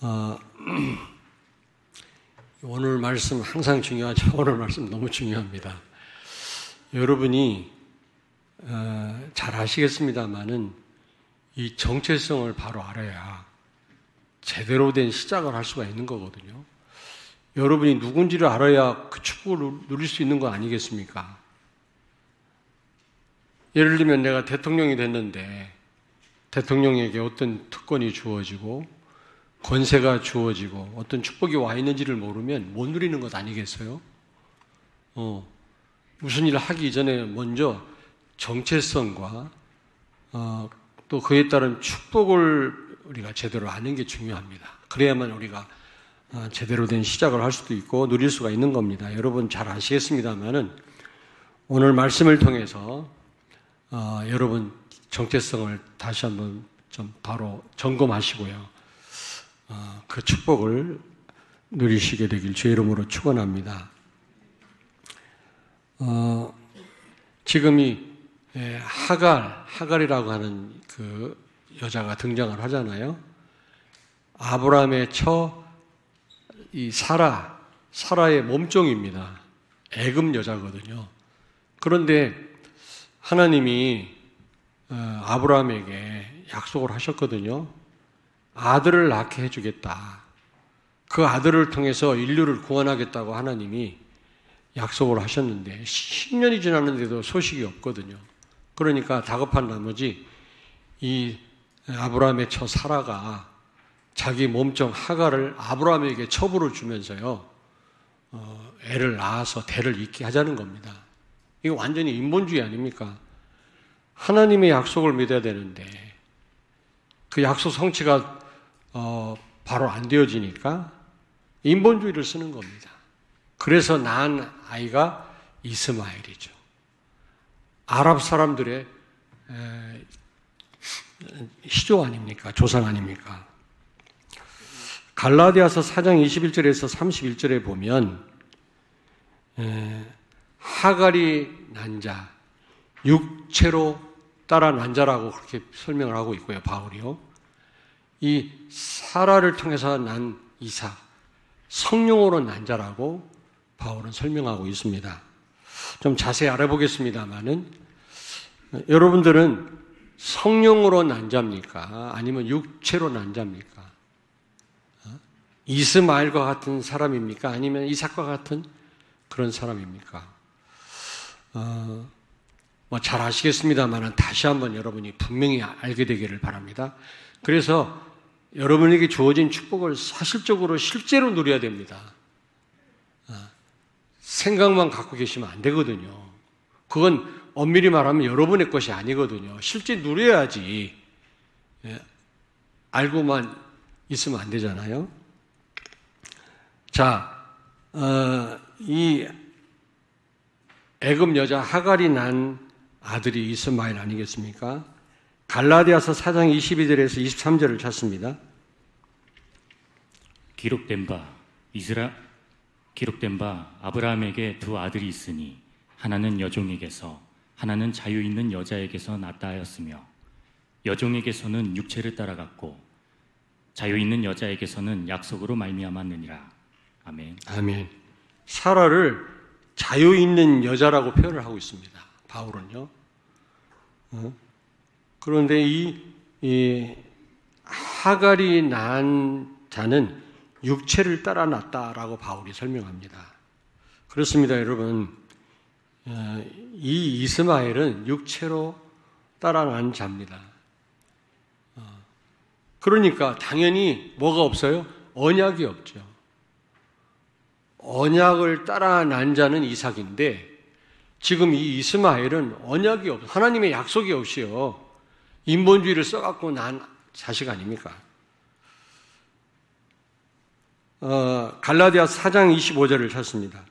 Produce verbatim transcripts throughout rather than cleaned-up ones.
어, 오늘 말씀 항상 중요하죠. 오늘 말씀 너무 중요합니다. 여러분이 어, 잘 아시겠습니다만은 이 정체성을 바로 알아야 제대로 된 시작을 할 수가 있는 거거든요. 여러분이 누군지를 알아야 그 축복을 누릴 수 있는 거 아니겠습니까? 예를 들면 내가 대통령이 됐는데 대통령에게 어떤 특권이 주어지고 권세가 주어지고 어떤 축복이 와 있는지를 모르면 못 누리는 것 아니겠어요? 어, 무슨 일을 하기 전에 먼저 정체성과 어, 또 그에 따른 축복을 우리가 제대로 아는 게 중요합니다. 그래야만 우리가 어, 제대로 된 시작을 할 수도 있고 누릴 수가 있는 겁니다. 여러분 잘 아시겠습니다만은 오늘 말씀을 통해서 어, 여러분 정체성을 다시 한번 좀 바로 점검하시고요. 어, 그 축복을 누리시게 되길 주의 이름으로 축원합니다. 어, 지금 이 예, 하갈, 하갈이라고 하는 그 여자가 등장을 하잖아요. 아브라함의 처, 이 사라, 사라의 몸종입니다. 애굽 여자거든요. 그런데 하나님이 어, 아브라함에게 약속을 하셨거든요. 아들을 낳게 해주겠다. 그 아들을 통해서 인류를 구원하겠다고 하나님이 약속을 하셨는데 십 년이 지났는데도 소식이 없거든요. 그러니까 다급한 나머지 이 아브라함의 처 사라가 자기 몸종 하갈을 아브라함에게 첩으로 주면서요, 어, 애를 낳아서 대를 잇게 하자는 겁니다. 이거 완전히 인본주의 아닙니까? 하나님의 약속을 믿어야 되는데 그 약속 성취가 어, 바로 안 되어지니까 인본주의를 쓰는 겁니다. 그래서 낳은 아이가 이스마엘이죠. 아랍 사람들의 에, 시조 아닙니까? 조상 아닙니까? 갈라디아서 사 장 이십일 절에서 삼십일 절에 보면 에, 하갈이 난 자, 육체로 따라 난 자라고 그렇게 설명을 하고 있고요. 바울이요. 이 사라를 통해서 난 이삭, 성령으로 난 자라고 바울은 설명하고 있습니다. 좀 자세히 알아보겠습니다만은 여러분들은 성령으로 난 자입니까? 아니면 육체로 난 자입니까? 이스마엘과 같은 사람입니까? 아니면 이삭과 같은 그런 사람입니까? 어, 뭐 잘 아시겠습니다만 다시 한번 여러분이 분명히 알게 되기를 바랍니다. 그래서 여러분에게 주어진 축복을 사실적으로 실제로 누려야 됩니다. 생각만 갖고 계시면 안 되거든요. 그건 엄밀히 말하면 여러분의 것이 아니거든요. 실제 누려야지. 알고만 있으면 안 되잖아요. 자, 어, 이 애굽 여자 하갈이 난 아들이 이스마엘 아니겠습니까? 갈라디아서 사 장 이십이 절에서 이십삼 절을 찾습니다. 기록된 바 이스라 기록된 바 아브라함에게 두 아들이 있으니 하나는 여종에게서 하나는 자유 있는 여자에게서 낳다 하였으며 여종에게서는 육체를 따라갔고 자유 있는 여자에게서는 약속으로 말미암았느니라. 아멘. 아멘. 사라를 자유 있는 여자라고 표현을 하고 있습니다. 바울은요. 어? 그런데 이, 이 하갈이 낳은 자는 육체를 따라 낳았다라고 바울이 설명합니다. 그렇습니다, 여러분. 이 이스마엘은 육체로 따라 낳은 자입니다. 그러니까 당연히 뭐가 없어요? 언약이 없죠. 언약을 따라 낳은 자는 이삭인데 지금 이 이스마엘은 언약이 없어. 하나님의 약속이 없이요. 인본주의를 써갖고 난 자식 아닙니까? 어, 갈라디아 사 장 이십오 절을 찾습니다.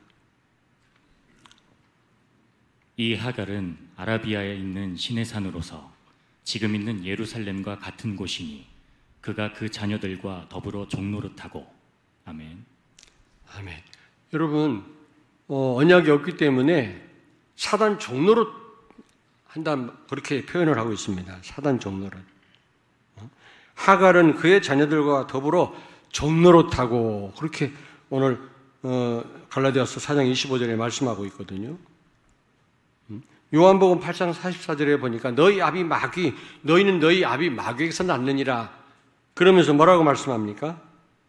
이 하갈은 아라비아에 있는 신의 산으로서 지금 있는 예루살렘과 같은 곳이니 그가 그 자녀들과 더불어 종노릇하고. 아멘. 아멘. 여러분, 어, 언약이 없기 때문에 사단 종노릇 한다, 그렇게 표현을 하고 있습니다. 사단 종노릇. 하갈은 그의 자녀들과 더불어 종노릇하고 그렇게 오늘 어, 갈라디아서 사 장 이십오 절에 말씀하고 있거든요. 요한복음 팔 장 사십사 절에 보니까 너희 아비 마귀, 너희는 너희 아비 마귀에게서 났느니라. 그러면서 뭐라고 말씀합니까?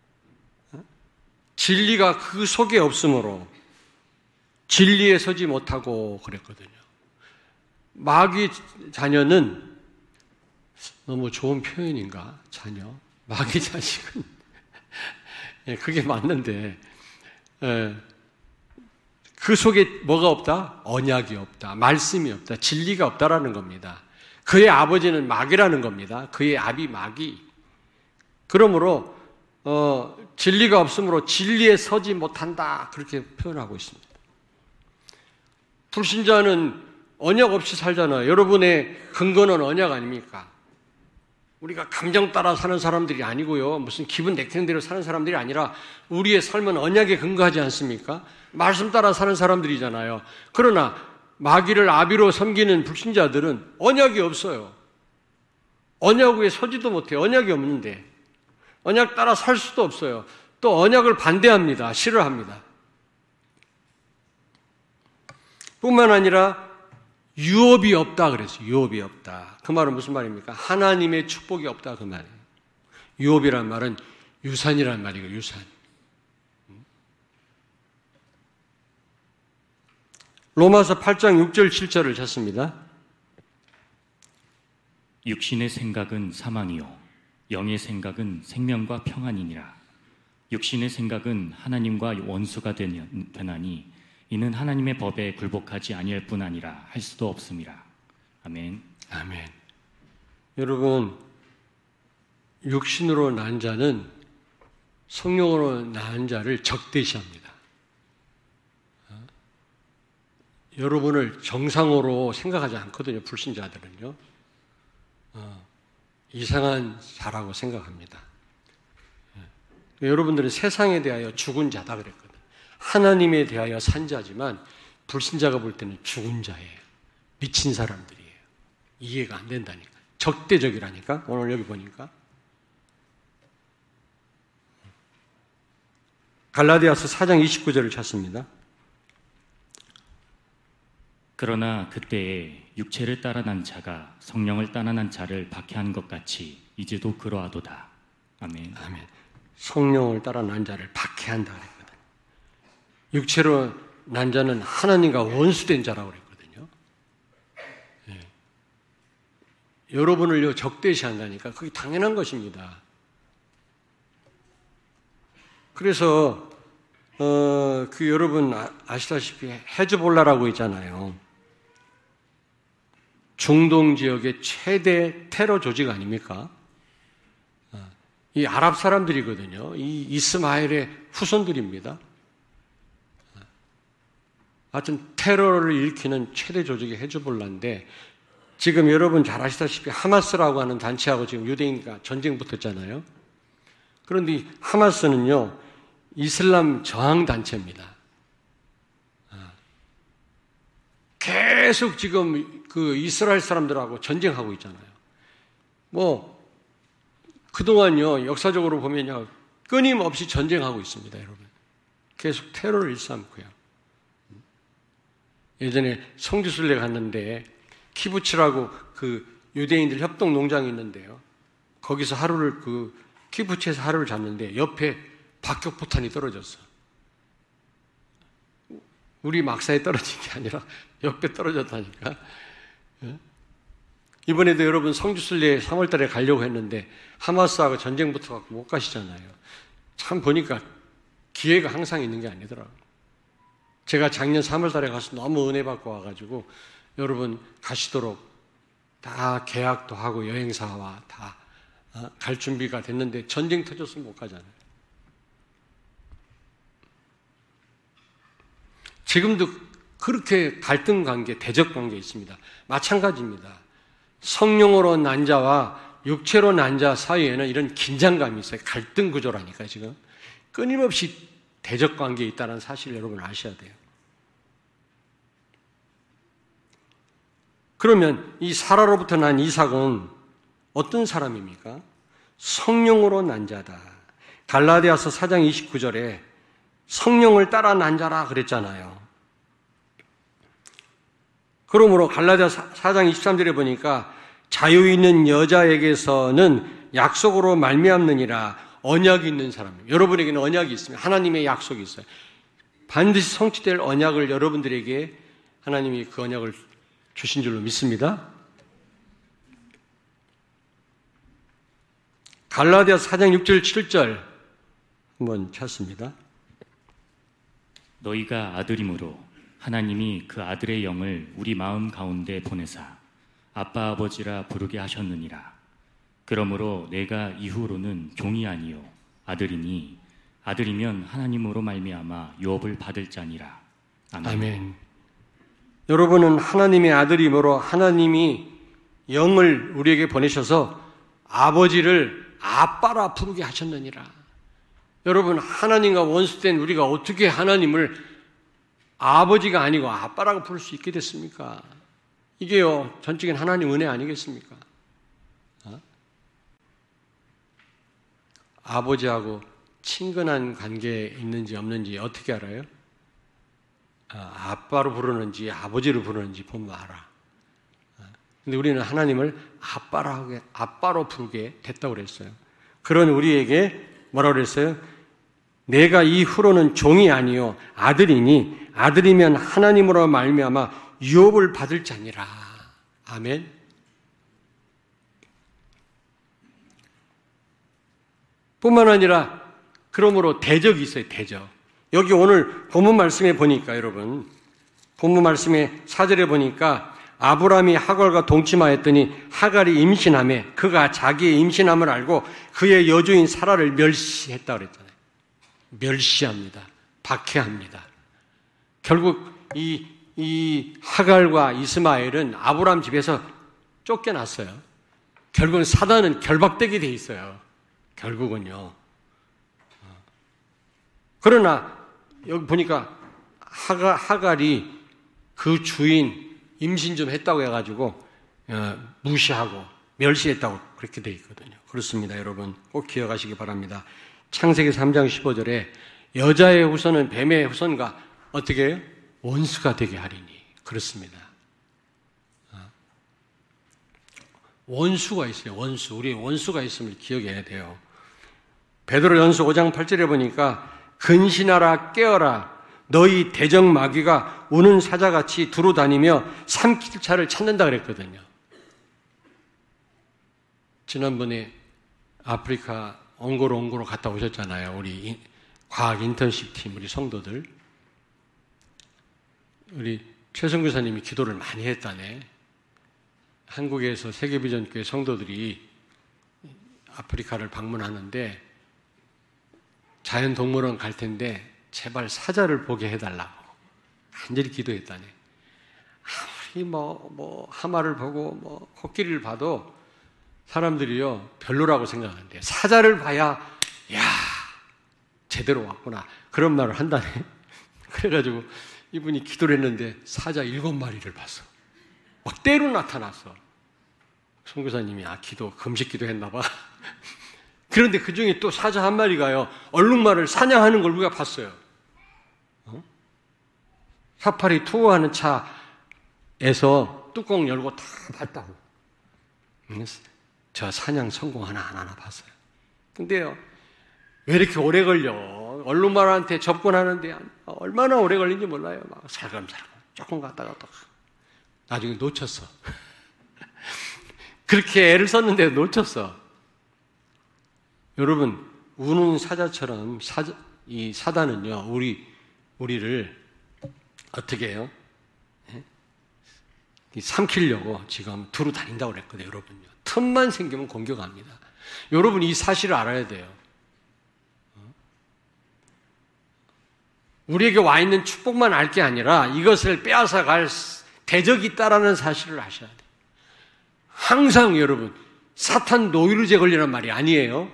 진리가 그 속에 없으므로 진리에 서지 못하고 그랬거든요. 마귀 자녀는 너무 좋은 표현인가? 자녀. 마귀 자식은 예, 그게 맞는데 예, 그 속에 뭐가 없다? 언약이 없다. 말씀이 없다. 진리가 없다라는 겁니다. 그의 아버지는 마귀라는 겁니다. 그의 아비 마귀. 그러므로 어, 진리가 없으므로 진리에 서지 못한다. 그렇게 표현하고 있습니다. 불신자는 언약 없이 살잖아요. 여러분의 근거는 언약 아닙니까? 우리가 감정 따라 사는 사람들이 아니고요. 무슨 기분 내키는 대로 사는 사람들이 아니라 우리의 삶은 언약에 근거하지 않습니까? 말씀 따라 사는 사람들이잖아요. 그러나 마귀를 아비로 섬기는 불신자들은 언약이 없어요. 언약 위에 서지도 못해요. 언약이 없는데. 언약 따라 살 수도 없어요. 또 언약을 반대합니다. 싫어합니다. 뿐만 아니라 유업이 없다 그랬어요. 유업이 없다. 그 말은 무슨 말입니까? 하나님의 축복이 없다 그 말이에요. 유업이란 말은 유산이란 말이고 유산. 로마서 팔 장 육 절 칠 절을 찾습니다. 육신의 생각은 사망이요 영의 생각은 생명과 평안이니라. 육신의 생각은 하나님과 원수가 되나니 이는 하나님의 법에 굴복하지 아니할 뿐 아니라 할 수도 없음이라. 아멘. 아멘. 여러분, 육신으로 난 자는 성령으로 난 자를 적대시합니다. 어? 여러분을 정상으로 생각하지 않거든요. 불신자들은요. 어, 이상한 자라고 생각합니다. 예. 여러분들은 세상에 대하여 죽은 자다 그랬거든요. 하나님에 대하여 산 자지만 불신자가 볼 때는 죽은 자예요. 미친 사람들이에요. 이해가 안 된다니까. 적대적이라니까. 오늘 여기 보니까. 갈라디아서 사 장 이십구 절을 찾습니다. 그러나 그때에 육체를 따라 난 자가 성령을 따라 난 자를 박해한 것 같이 이제도 그러하도다. 아멘. 아멘. 성령을 따라 난 자를 박해한다 그랬거든요. 육체로 난 자는 하나님과 원수된 자라고 그랬거든요. 예. 여러분을 적대시한다니까 그게 당연한 것입니다. 그래서 어, 그 여러분 아시다시피 헤즈볼라라고 있잖아요. 중동 지역의 최대 테러 조직 아닙니까? 이 아랍 사람들이거든요. 이 이스마엘의 후손들입니다. 하여튼 테러를 일으키는 최대 조직이 헤즈볼라인데 지금 여러분 잘 아시다시피 하마스라고 하는 단체하고 지금 유대인과 전쟁 붙었잖아요. 그런데 이 하마스는요 이슬람 저항 단체입니다. 계속 지금 그 이스라엘 사람들하고 전쟁하고 있잖아요. 뭐 그동안요 역사적으로 보면요 끊임없이 전쟁하고 있습니다, 여러분. 계속 테러를 일삼고요. 예전에 성지순례 갔는데 키부츠라고 그 유대인들 협동 농장이 있는데요. 거기서 하루를 그 키부츠에서 하루를 잤는데 옆에 박격포탄이 떨어졌어. 우리 막사에 떨어진 게 아니라 옆에 떨어졌다니까. 이번에도 여러분 성지순례 삼월 달에 가려고 했는데 하마스하고 전쟁 붙어갖고 못 가시잖아요. 참 보니까 기회가 항상 있는 게 아니더라고요. 제가 작년 삼월 달에 가서 너무 은혜 받고 와가지고 여러분 가시도록 다 계약도 하고 여행사와 다 갈 준비가 됐는데 전쟁 터졌으면 못 가잖아요. 지금도 그렇게 갈등 관계, 대적 관계 있습니다. 마찬가지입니다. 성령으로 난 자와 육체로 난 자 사이에는 이런 긴장감이 있어요. 갈등 구조라니까 지금. 끊임없이 대적 관계에 있다는 사실을 여러분 아셔야 돼요. 그러면 이 사라로부터 난 이삭은 어떤 사람입니까? 성령으로 난 자다. 갈라디아서 사 장 이십구 절에 성령을 따라 난 자라 그랬잖아요. 그러므로 갈라디아서 사 장 이십삼 절에 보니까 자유 있는 여자에게서는 약속으로 말미암느니라. 언약이 있는 사람, 여러분에게는 언약이 있습니다. 하나님의 약속이 있어요. 반드시 성취될 언약을 여러분들에게 하나님이 그 언약을 주신 줄로 믿습니다. 갈라디아서 사 장 육 절 칠 절 한번 찾습니다. 너희가 아들이므로 하나님이 그 아들의 영을 우리 마음 가운데 보내사 아빠 아버지라 부르게 하셨느니라. 그러므로 내가 이후로는 종이 아니요 아들이니 아들이면 하나님으로 말미암아 유업을 받을 자니라. 아멘. 아멘. 여러분은 하나님의 아들이므로 하나님이 영을 우리에게 보내셔서 아버지를 아빠라 부르게 하셨느니라. 여러분, 하나님과 원수된 우리가 어떻게 하나님을 아버지가 아니고 아빠라고 부를 수 있게 됐습니까? 이게요, 전적인 하나님 은혜 아니겠습니까? 어? 아버지하고 친근한 관계에 있는지 없는지 어떻게 알아요? 아, 아빠로 부르는지 아버지로 부르는지 보면 알아. 근데 우리는 하나님을 아빠라고, 아빠로 부르게 됐다고 그랬어요. 그런 우리에게 뭐라고 그랬어요? 내가 이후로는 종이 아니요 아들이니 아들이면 하나님으로 말미암아 유업을 받을 자니라. 아멘. 뿐만 아니라 그러므로 대적이 있어요. 대적. 여기 오늘 본문 말씀에 보니까 여러분 본문 말씀에 사 절에 보니까 아브라함이 하갈과 동침하였더니 하갈이 임신하며 그가 자기의 임신함을 알고 그의 여주인 사라를 멸시했다고 그랬잖아요. 멸시합니다. 박해합니다. 결국 이, 이 하갈과 이스마엘은 아브라함 집에서 쫓겨났어요. 결국은 사단은 결박되게 돼 있어요. 결국은요. 그러나 여기 보니까 하가, 하갈이 그 주인 임신 좀 했다고 해가지고 어, 무시하고 멸시했다고 그렇게 돼 있거든요. 그렇습니다. 여러분 꼭 기억하시기 바랍니다. 창세기 삼 장 십오 절에 여자의 후손은 뱀의 후손과 어떻게 해요? 원수가 되게 하리니. 그렇습니다. 원수가 있어요. 원수. 우리 원수가 있음을 기억해야 돼요. 베드로전서 오 장 팔 절에 보니까 근신하라 깨어라 너희 대적 마귀가 우는 사자같이 두루 다니며 삼킬 차를 찾는다 그랬거든요. 지난번에 아프리카 옹고로 옹고로 갔다 오셨잖아요. 우리 과학 인턴십 팀 우리 성도들. 우리 최성 교사님이 기도를 많이 했다네. 한국에서 세계비전교회 성도들이 아프리카를 방문하는데 자연동물원 갈 텐데 제발 사자를 보게 해달라고 간절히 기도했다네. 아무리 뭐, 뭐 하마를 보고 뭐 코끼리를 봐도 사람들이요 별로라고 생각하는데 사자를 봐야 야 제대로 왔구나 그런 말을 한다네. 그래가지고 이분이 기도를 했는데 사자 일곱 마리를 봤어. 막 때로 나타났어. 선교사님이 아 기도 금식 기도했나 봐. 그런데 그 중에 또 사자 한 마리가요 얼룩말을 사냥하는 걸 우리가 봤어요. 어? 사파리 투어하는 차에서 뚜껑 열고 다 봤다고. 저 사냥 성공 하나 하나 봤어요. 근데요 왜 이렇게 오래 걸려? 얼룩말한테 접근하는데 얼마나 오래 걸린지 몰라요. 막 살감살감 조금 갔다가 또 나중에 놓쳤어. 그렇게 애를 썼는데 놓쳤어. 여러분, 우는 사자처럼 사자, 이 사단은요, 우리, 우리를 어떻게 해요? 예? 삼키려고 지금 두루 다닌다고 그랬거든요, 여러분요. 틈만 생기면 공격합니다. 여러분, 이 사실을 알아야 돼요. 우리에게 와 있는 축복만 알 게 아니라 이것을 빼앗아 갈 대적이 있다라는 사실을 아셔야 돼요. 항상 여러분, 사탄 노이로제 걸리란 말이 아니에요.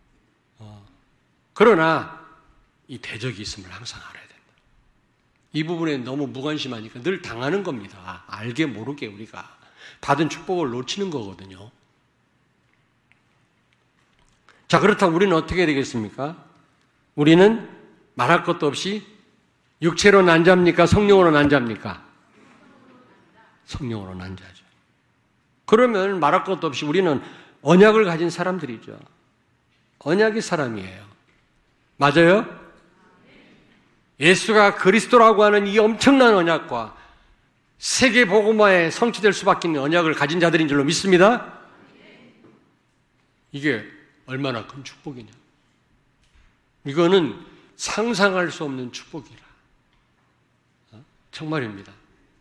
그러나 이 대적이 있음을 항상 알아야 된다. 이 부분에 너무 무관심하니까 늘 당하는 겁니다. 알게 모르게 우리가 받은 축복을 놓치는 거거든요. 자, 그렇다면 우리는 어떻게 되겠습니까? 우리는 말할 것도 없이 육체로 난 자입니까? 성령으로 난 자입니까? 성령으로 난 자죠. 그러면 말할 것도 없이 우리는 언약을 가진 사람들이죠. 언약의 사람이에요. 맞아요? 예수가 그리스도라고 하는 이 엄청난 언약과 세계 복음화에 성취될 수밖에 없는 언약을 가진 자들인 줄로 믿습니다. 이게 얼마나 큰 축복이냐. 이거는 상상할 수 없는 축복이라. 정말입니다.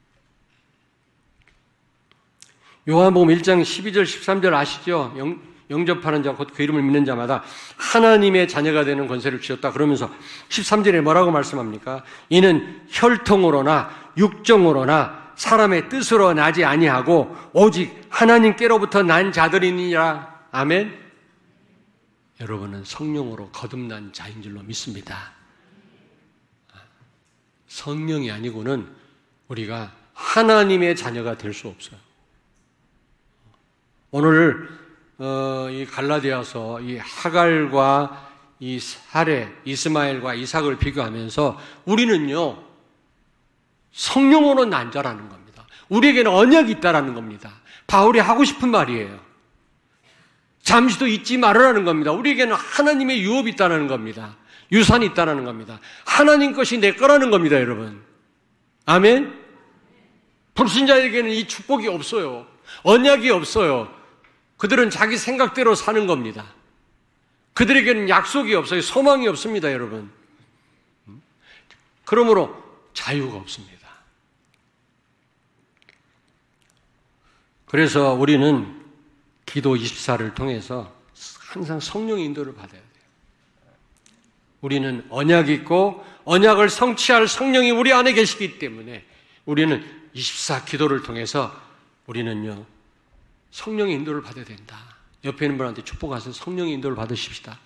요한복음 일 장 십이 절 십삼 절 아시죠? 영, 영접하는 자 곧 그 이름을 믿는 자마다 하나님의 자녀가 되는 권세를 주셨다. 그러면서 십삼 절에 뭐라고 말씀합니까? 이는 혈통으로나 육정으로나 사람의 뜻으로 나지 아니하고 오직 하나님께로부터 난 자들이니라. 아멘. 여러분은 성령으로 거듭난 자인 줄로 믿습니다. 성령이 아니고는 우리가 하나님의 자녀가 될 수 없어요. 오늘 어, 이 갈라디아서 이 하갈과 이 사레, 이스마엘과 이삭을 비교하면서 우리는요 성령으로 난 자라는 겁니다. 우리에게는 언약이 있다라는 겁니다. 바울이 하고 싶은 말이에요. 잠시도 잊지 말으라는 겁니다. 우리에게는 하나님의 유업이 있다는 겁니다. 유산이 있다는 겁니다. 하나님 것이 내 거라는 겁니다, 여러분. 아멘? 불신자에게는 이 축복이 없어요. 언약이 없어요. 그들은 자기 생각대로 사는 겁니다. 그들에게는 약속이 없어요. 소망이 없습니다, 여러분. 그러므로 자유가 없습니다. 그래서 우리는 기도 이십사를 통해서 항상 성령의 인도를 받아야 돼요. 우리는 언약이 있고 언약을 성취할 성령이 우리 안에 계시기 때문에 우리는 이십사 기도를 통해서 우리는요 성령의 인도를 받아야 된다. 옆에 있는 분한테 축복하세요. 성령의 인도를 받으십시다.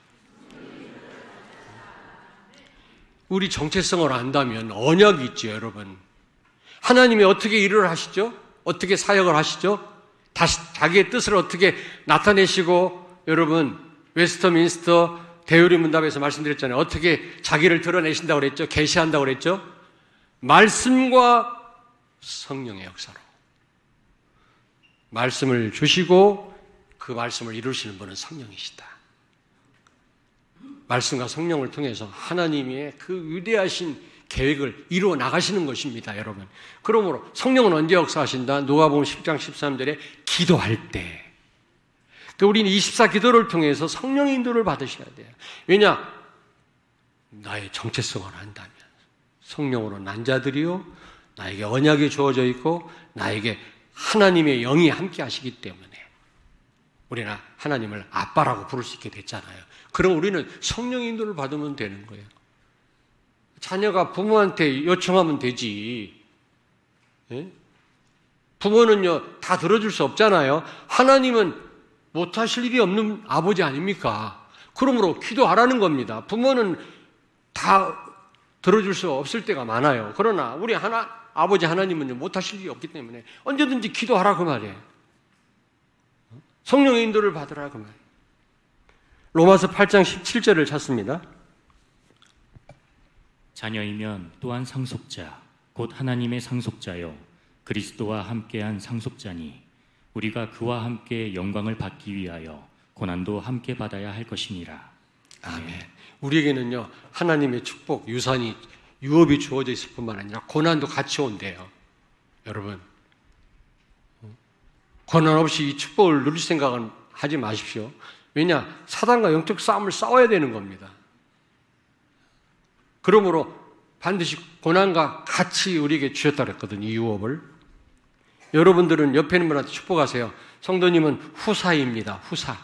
우리 정체성을 안다면 언약이 있죠, 여러분. 하나님이 어떻게 일을 하시죠? 어떻게 사역을 하시죠? 다시 자기의 뜻을 어떻게 나타내시고, 여러분 웨스터민스터 대유리 문답에서 말씀드렸잖아요. 어떻게 자기를 드러내신다고 그랬죠? 계시한다고 그랬죠? 말씀과 성령의 역사로. 말씀을 주시고 그 말씀을 이루시는 분은 성령이시다. 말씀과 성령을 통해서 하나님의 그 위대하신 계획을 이루어 나가시는 것입니다, 여러분. 그러므로 성령은 언제 역사하신다? 누가복음 십 장 십삼 절에 기도할 때. 우리는 이십사 기도를 통해서 성령의 인도를 받으셔야 돼요. 왜냐? 나의 정체성을 안다면 성령으로 난 자들이요 나에게 언약이 주어져 있고 나에게 하나님의 영이 함께 하시기 때문에 우리는 하나님을 아빠라고 부를 수 있게 됐잖아요. 그럼 우리는 성령의 인도를 받으면 되는 거예요. 자녀가 부모한테 요청하면 되지. 예? 부모는요 다 들어줄 수 없잖아요. 하나님은 못하실 일이 없는 아버지 아닙니까? 그러므로 기도하라는 겁니다. 부모는 다 들어줄 수 없을 때가 많아요. 그러나 우리 하나, 아버지 하나님은 못하실 일이 없기 때문에 언제든지 기도하라고 말이에요. 성령의 인도를 받으라고 말이에요. 로마서 팔 장 십칠 절을 찾습니다. 자녀이면 또한 상속자, 곧 하나님의 상속자요 그리스도와 함께한 상속자니 우리가 그와 함께 영광을 받기 위하여 고난도 함께 받아야 할 것이니라. 아멘. 우리에게는요 하나님의 축복, 유산이, 유업이 주어져 있을 뿐만 아니라 고난도 같이 온대요. 여러분 고난 없이 이 축복을 누릴 생각은 하지 마십시오. 왜냐? 사단과 영적 싸움을 싸워야 되는 겁니다. 그러므로 반드시 고난과 같이 우리에게 주셨다 그랬거든요, 이 유업을. 여러분들은 옆에 있는 분한테 축복하세요. 성도님은 후사입니다. 후사.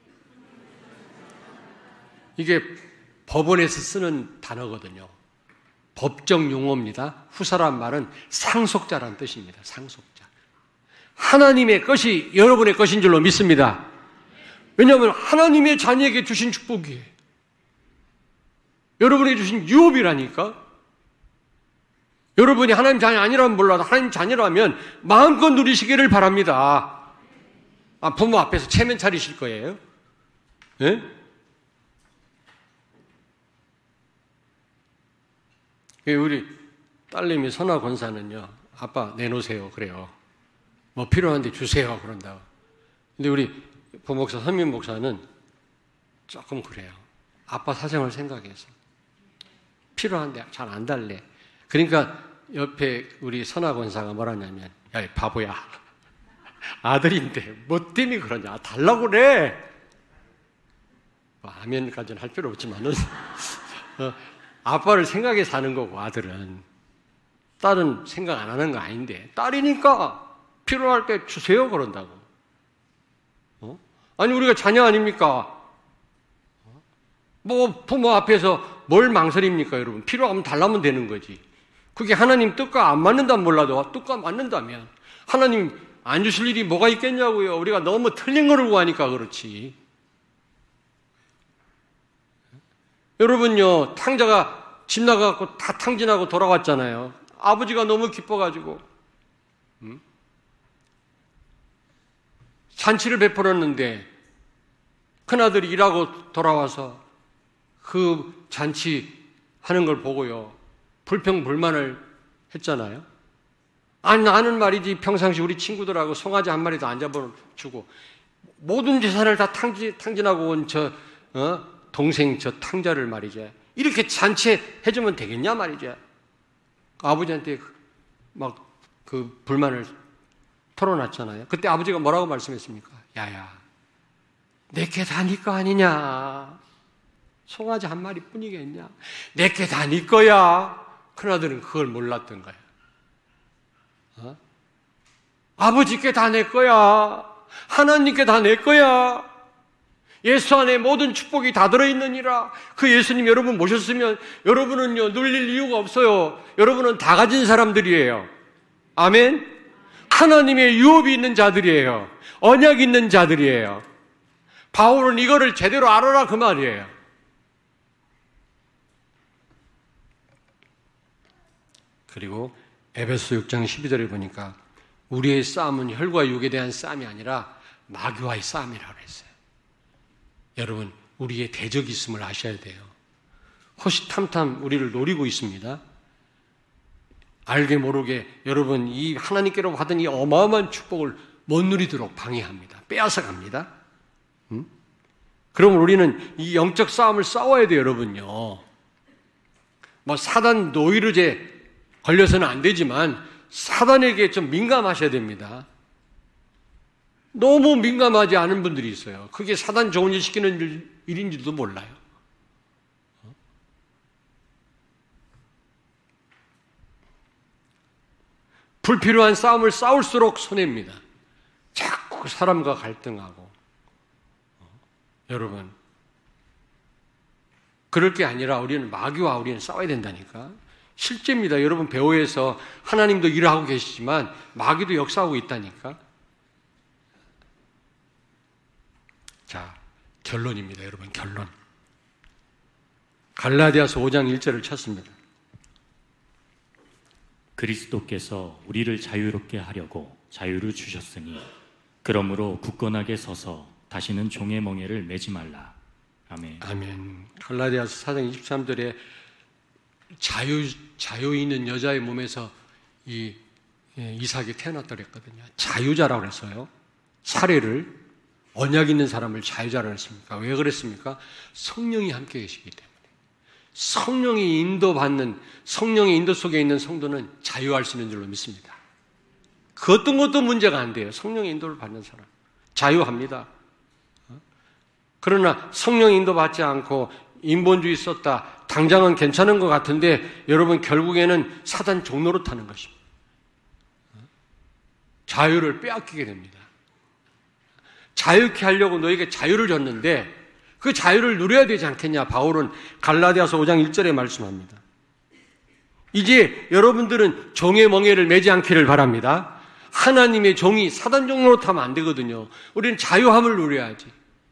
이게 법원에서 쓰는 단어거든요. 법정 용어입니다. 후사란 말은 상속자란 뜻입니다. 상속자. 하나님의 것이 여러분의 것인 줄로 믿습니다. 왜냐하면 하나님의 자녀에게 주신 축복이에요. 여러분에게 주신 유업이라니까. 여러분이 하나님 자녀 아니라면 몰라도 하나님 자녀라면 마음껏 누리시기를 바랍니다. 아, 부모 앞에서 체면 차리실 거예요? 예? 우리 딸내미 선아 권사는요, 아빠 내놓으세요 그래요. 뭐 필요한데 주세요 그런다고. 근데 우리 부목사 선민 목사는 조금 그래요. 아빠 사정을 생각해서 필요한데 잘 안 달래. 그러니까 옆에 우리 선아 권사가 뭐라냐면, 야, 이 바보야, 아들인데 뭐 때문에 그러냐, 달라고 그래. 뭐 아멘까지는 할 필요 없지만은 어, 아빠를 생각해 사는 거고, 아들은. 딸은 생각 안 하는 거 아닌데, 딸이니까 필요할 때 주세요 그런다고. 어? 아니 우리가 자녀 아닙니까? 뭐 부모 앞에서 뭘 망설입니까 여러분? 필요하면 달라면 되는 거지. 그게 하나님 뜻과 안 맞는다면 몰라도 뜻과 맞는다면 하나님 안 주실 일이 뭐가 있겠냐고요. 우리가 너무 틀린 거를 구하니까 그렇지. 여러분요, 탕자가 집 나가고 다 탕진하고 돌아왔잖아요. 아버지가 너무 기뻐가지고 음? 잔치를 베풀었는데 큰아들이 일하고 돌아와서 그 잔치 하는 걸 보고요, 불평불만을 했잖아요. 아니, 나는 말이지 평상시 우리 친구들하고 송아지 한 마리도 안 잡아주고 모든 재산을 다 탕진, 탕진하고 온 저 어? 동생 저 탕자를 말이죠, 이렇게 잔치해주면 되겠냐 말이죠. 아버지한테 막 그 불만을 털어놨잖아요. 그때 아버지가 뭐라고 말씀했습니까? 야야, 내게 다 네 거 아니냐. 송아지 한 마리 뿐이겠냐. 내게 다 네 거야. 큰아들은 그걸 몰랐던 거야. 어? 아버지께 다 내 거야. 하나님께 다 내 거야. 예수 안에 모든 축복이 다 들어있느니라. 그 예수님 여러분 모셨으면 여러분은요, 눌릴 이유가 없어요. 여러분은 다 가진 사람들이에요. 아멘? 하나님의 유업이 있는 자들이에요. 언약이 있는 자들이에요. 바울은 이거를 제대로 알아라 그 말이에요. 그리고 에베소 육 장 십이 절에 보니까 우리의 싸움은 혈과 육에 대한 싸움이 아니라 마귀와의 싸움이라고 했어요. 여러분, 우리의 대적이 있음을 아셔야 돼요. 호시탐탐 우리를 노리고 있습니다. 알게 모르게 여러분 이 하나님께로 받은 이 어마어마한 축복을 못 누리도록 방해합니다. 빼앗아 갑니다. 음? 그럼 우리는 이 영적 싸움을 싸워야 돼요, 여러분요. 뭐 사단 노이로제 걸려서는 안 되지만 사단에게 좀 민감하셔야 됩니다. 너무 민감하지 않은 분들이 있어요. 그게 사단 좋은 일 시키는 일인지도 몰라요. 불필요한 싸움을 싸울수록 손해입니다. 자꾸 사람과 갈등하고. 여러분, 그럴 게 아니라 우리는 마귀와 우리는 싸워야 된다니까. 실제입니다. 여러분, 배후에서 하나님도 일을 하고 계시지만 마귀도 역사하고 있다니까. 자, 결론입니다. 여러분, 결론. 갈라디아서 오 장 일 절을 찾습니다. 그리스도께서 우리를 자유롭게 하려고 자유를 주셨으니 그러므로 굳건하게 서서 다시는 종의 멍에를 매지 말라. 아멘. 아멘. 갈라디아서 사 장 이십삼 절에 자유, 자유 있는 여자의 몸에서 이 이삭이 태어났다고 그랬거든요. 자유자라고 그랬어요. 사례를, 언약 있는 사람을 자유자라고 했습니까? 왜 그랬습니까? 성령이 함께 계시기 때문에. 성령이 인도받는, 성령의 인도 속에 있는 성도는 자유할 수 있는 줄로 믿습니다. 그 어떤 것도 문제가 안 돼요. 성령의 인도를 받는 사람. 자유합니다. 그러나 성령의 인도 받지 않고 인본주의 썼다, 당장은 괜찮은 것 같은데 여러분 결국에는 사단 종로로 타는 것입니다. 자유를 빼앗기게 됩니다. 자유케 하려고 너에게 자유를 줬는데 그 자유를 누려야 되지 않겠냐. 바울은 갈라디아서 오 장 일 절에 말씀합니다. 이제 여러분들은 종의 멍에를 매지 않기를 바랍니다. 하나님의 종이 사단 종로로 타면 안 되거든요. 우리는 자유함을 누려야지.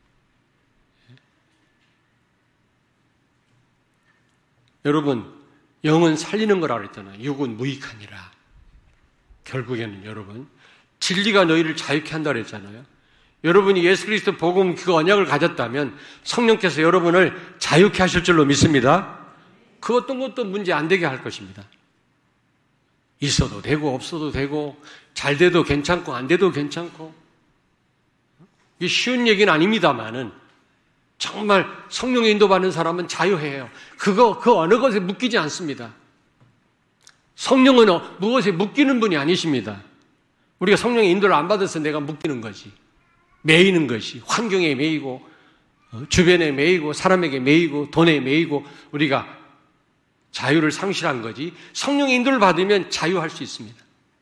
여러분, 영은 살리는 거라고 그랬잖아요. 육은 무익하니라. 결국에는 여러분, 진리가 너희를 자유케 한다고 그랬잖아요. 여러분이 예수 그리스도 복음 그 언약을 가졌다면 성령께서 여러분을 자유케 하실 줄로 믿습니다. 그 어떤 것도 문제 안 되게 할 것입니다. 있어도 되고 없어도 되고 잘 돼도 괜찮고 안 돼도 괜찮고 이게 쉬운 얘기는 아닙니다만은 정말 성령의 인도받는 사람은 자유해요. 그거 그 어느 것에 묶이지 않습니다. 성령은 무엇에 묶이는 분이 아니십니다. 우리가 성령의 인도를 안 받아서 내가 묶이는 거지. 매이는 것이 환경에 매이고 주변에 매이고 사람에게 매이고 돈에 매이고 우리가 자유를 상실한 거지. 성령의 인도를 받으면 자유할 수 있습니다.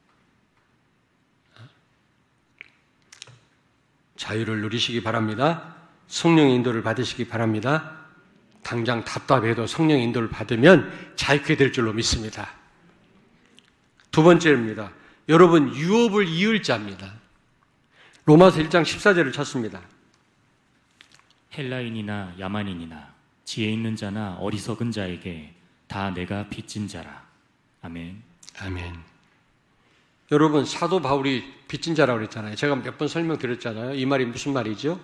자유를 누리시기 바랍니다. 성령의 인도를 받으시기 바랍니다. 당장 답답해도 성령의 인도를 받으면 자유케 될 줄로 믿습니다. 두 번째입니다. 여러분 유업을 이을 자입니다. 로마서 일 장 십사 절을 찾습니다. 헬라인이나 야만인이나 지혜 있는 자나 어리석은 자에게 다 내가 빚진 자라. 아멘. 아멘. 여러분 사도 바울이 빚진 자라고 그랬잖아요. 제가 몇 번 설명드렸잖아요. 이 말이 무슨 말이죠?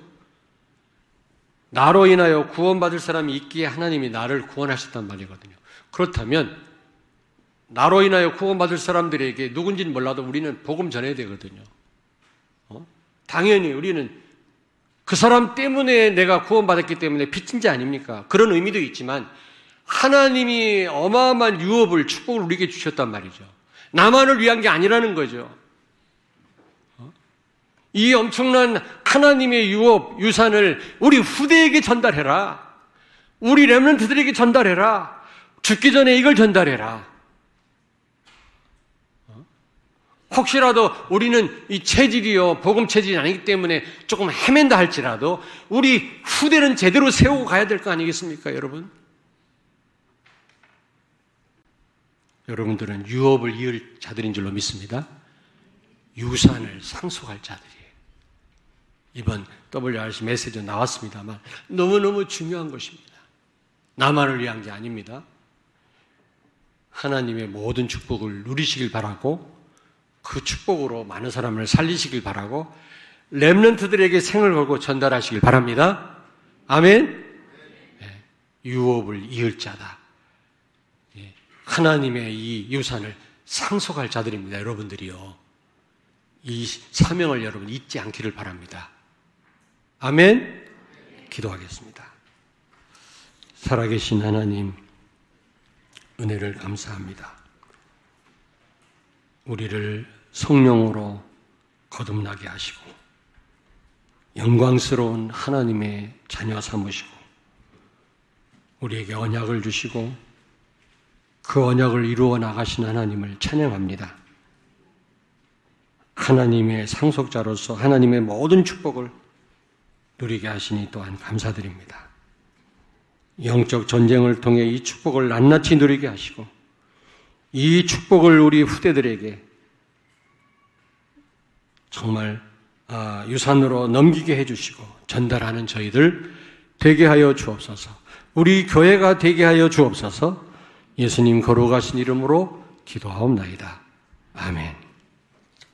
나로 인하여 구원받을 사람이 있기에 하나님이 나를 구원하셨단 말이거든요. 그렇다면 나로 인하여 구원받을 사람들에게 누군지는 몰라도 우리는 복음 전해야 되거든요. 어? 당연히 우리는 그 사람 때문에 내가 구원받았기 때문에 빚진 자 아닙니까? 그런 의미도 있지만 하나님이 어마어마한 유업을 축복을 우리에게 주셨단 말이죠. 나만을 위한 게 아니라는 거죠. 어? 이 엄청난 하나님의 유업, 유산을 우리 후대에게 전달해라. 우리 렘넌트들에게 전달해라. 죽기 전에 이걸 전달해라. 혹시라도 우리는 이 체질이요, 복음 체질이 아니기 때문에 조금 헤맨다 할지라도 우리 후대는 제대로 세우고 가야 될 거 아니겠습니까, 여러분? 여러분들은 유업을 이을 자들인 줄로 믿습니다. 유산을 상속할 자들이에요. 이번 더블유알씨 메시지에 나왔습니다만 너무너무 중요한 것입니다. 나만을 위한 게 아닙니다. 하나님의 모든 축복을 누리시길 바라고 그 축복으로 많은 사람을 살리시길 바라고 렘넌트들에게 생을 걸고 전달하시길 바랍니다. 아멘. 네, 유업을 이을 자다. 네, 하나님의 이 유산을 상속할 자들입니다. 여러분들이요. 이 사명을 여러분 잊지 않기를 바랍니다. 아멘. 기도하겠습니다. 살아계신 하나님, 은혜를 감사합니다. 우리를 성령으로 거듭나게 하시고 영광스러운 하나님의 자녀 삼으시고 우리에게 언약을 주시고 그 언약을 이루어 나가신 하나님을 찬양합니다. 하나님의 상속자로서 하나님의 모든 축복을 누리게 하시니 또한 감사드립니다. 영적 전쟁을 통해 이 축복을 낱낱이 누리게 하시고 이 축복을 우리 후대들에게 정말 유산으로 넘기게 해주시고 전달하는 저희들 되게 하여 주옵소서. 우리 교회가 되게 하여 주옵소서. 예수님 거룩하신 이름으로 기도하옵나이다. 아멘.